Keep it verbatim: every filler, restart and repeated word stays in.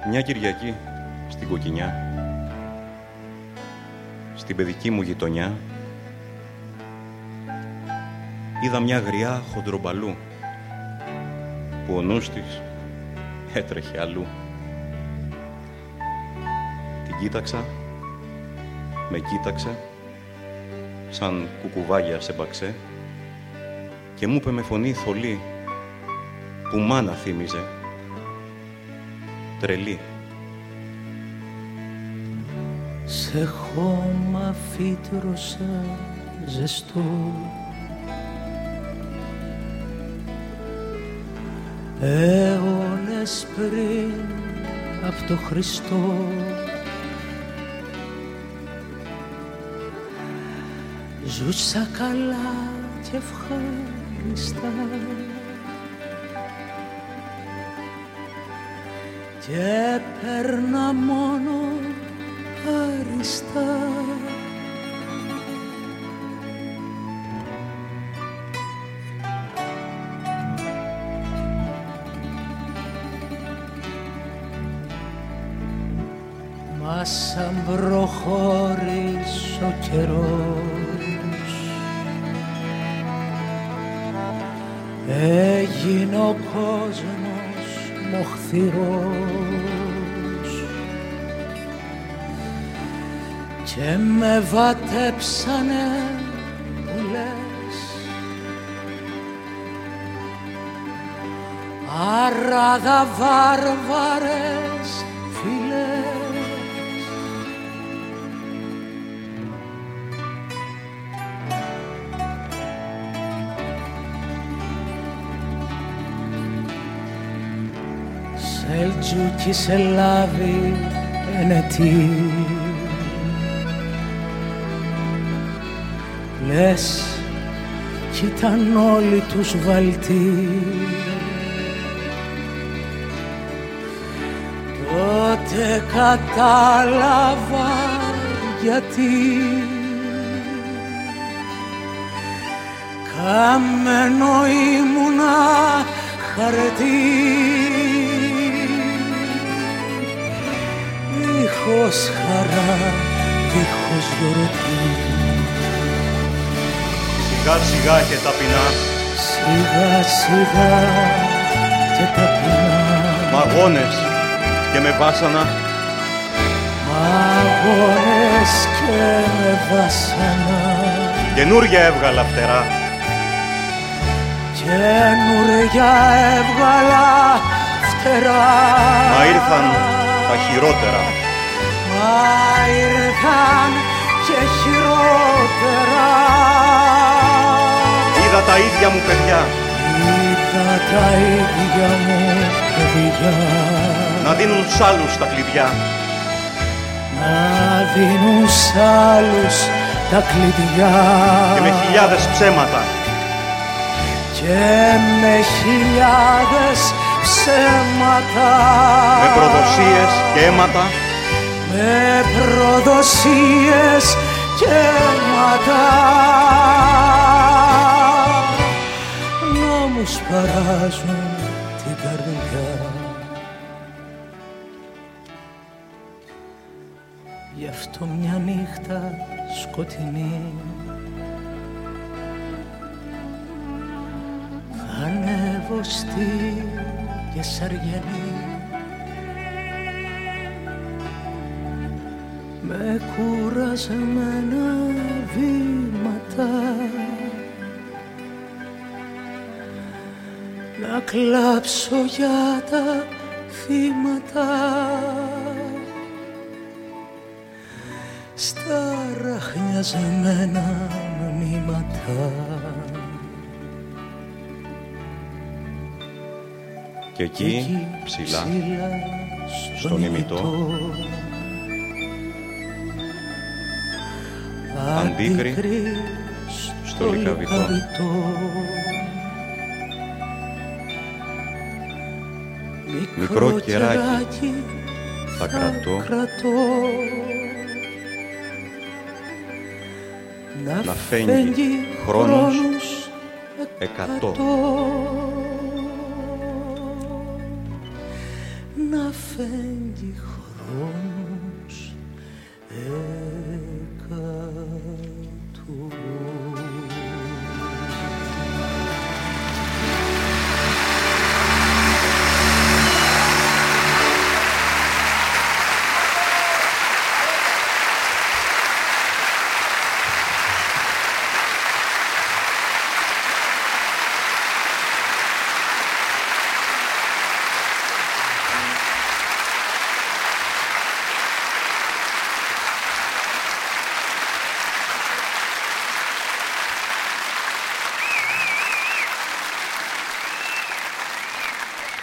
Μια Κυριακή στην Κοκκινιά, στην παιδική μου γειτονιά, είδα μια γριά χοντρομπαλού που ο νους της έτρεχε αλλού. Την κοίταξα, με κοίταξε σαν κουκουβάγια σε μπαξέ και μου είπε με φωνή θολή που μάνα θύμιζε, τρελή. Σε χώμα φύτρωσα ζεστό, αιώνες πριν απ' το Χριστό. Ζούσα καλά και ευχάριστα και παίρνα μόνο άριστα. Μα σαν προχώρησε ο καιρός, έγινε ο κόσμος μοχθηρός και με βατέψανε που λες αράδα βάρβαρες φίλες. Σελτζούκι σε λάβει ενετή, λες κι ήταν όλοι τους βαλτοί. Τότε κατάλαβα γιατί καμένο ήμουνα χαρτί. Δίχως χαρά, δίχως γιορτή. Σιγά σιγά και ταπεινά, σιγά σιγά και ταπεινά. μαγώνες και με βάσανα, μαγώνες και με βάσανα. καινούρια έβγαλα φτερά, καινούρια έβγαλα φτερά. μα ήρθαν τα χειρότερα. Μα ήρθαν και χειρότερα. Είδα τα ίδια μου παιδιά, είδα τα ίδια μου παιδιά να δίνουν σ' άλλους τα κλειδιά, να δίνουν σ' άλλους τα κλειδιά και με χιλιάδες ψέματα, και με χιλιάδες ψέματα, με προδοσίες και αίματα, με προδοσίες και αίματα. Νόμους παράζουν την καρδιά. Γι' αυτό μια νύχτα σκοτεινή θα ανέβω στη Κεσαριανή. Με κουρασμένα βήματα να κλάψω για τα θύματα στα ραχνιασμένα μνήματα. και εκεί, εκεί ψηλά, ψηλά στον ημιτό, αντίκρι στο λυκαβητό. Μικρό κεράκι θα κρατώ, κρατώ να φέγγει χρόνος εκατό. ένα αφέντη χρόνο.